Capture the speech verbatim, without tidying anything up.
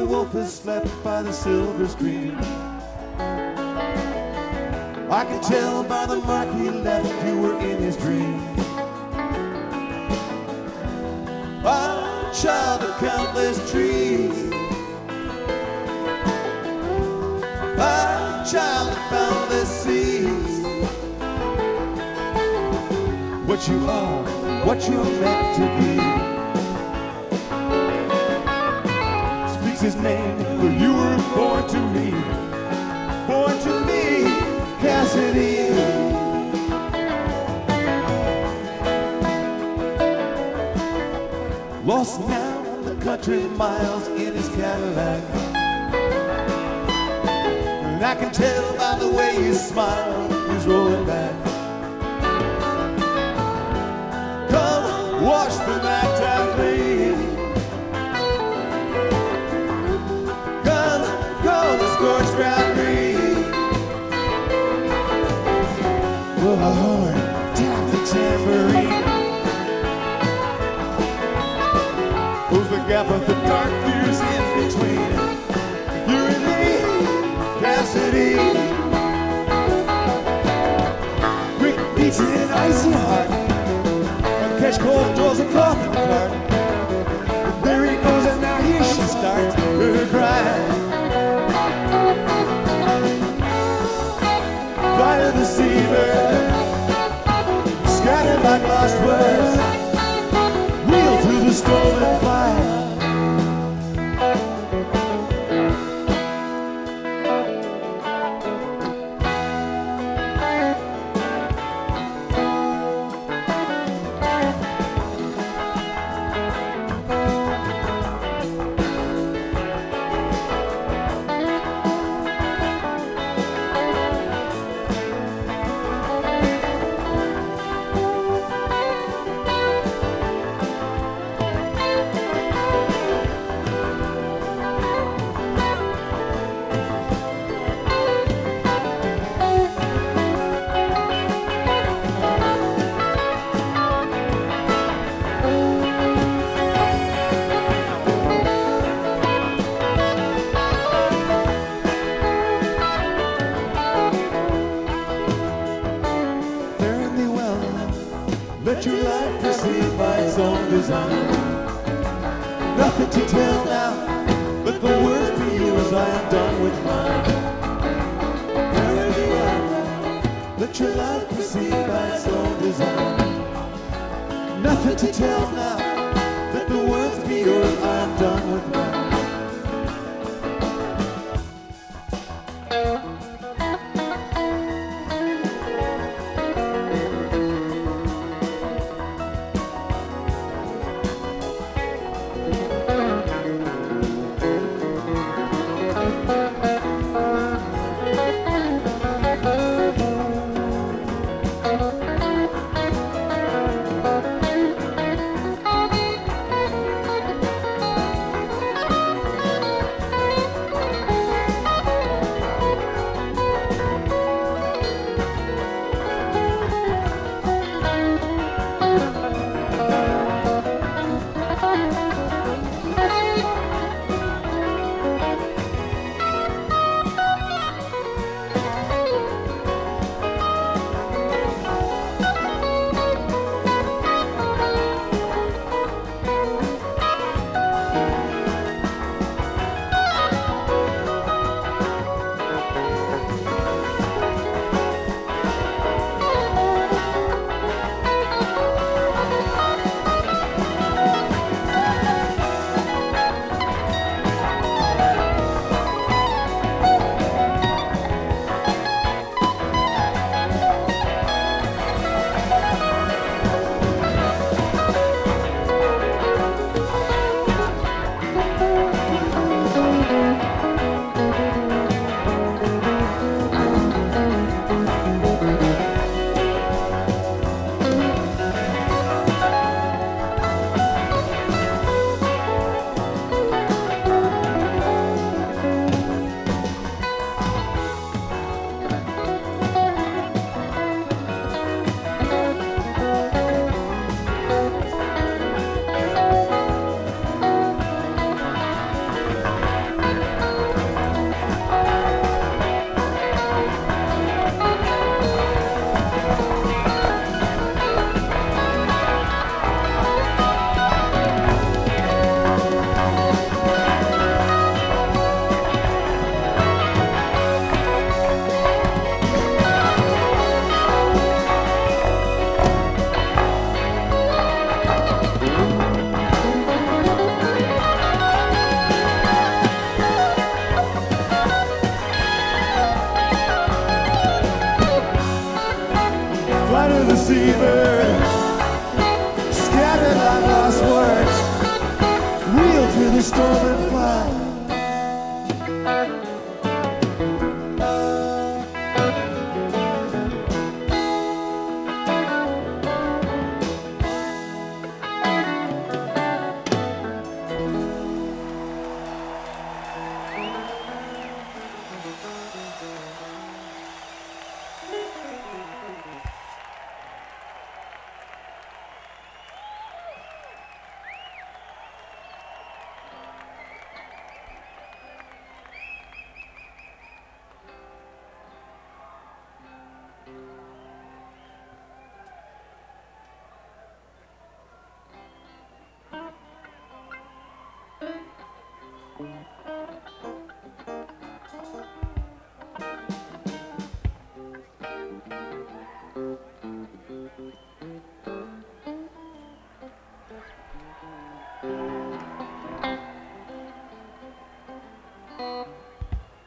wolf has slept by the silver stream. I can tell by the mark he left you were in his dream. A child of countless trees, a child of boundless seas. What you are, what you're meant to be. Speaks his name, for you were born to me, born to me, Cassidy. Lost now in the country miles in his Cadillac, and I can tell by the way you smile he's rolling back. Come wash the night time clean. Come go the scorched ground green. Well, a horn tap the tambourine. Close the gap of the dark years in between you and me, Cassidy. Quick beats in an icy heart, and catch cold doors a coffin cart. And there he goes, and now here she starts her cry. Fly to the seabird, scattered like lost words. Wheel through the stolen fire. Let your life proceed by its own design. Nothing to tell now, but the words to you as I am done with mine. Wherever you are, let your life proceed by its own design. Nothing to tell now, let the words be yours, I am done with mine. storm and fire.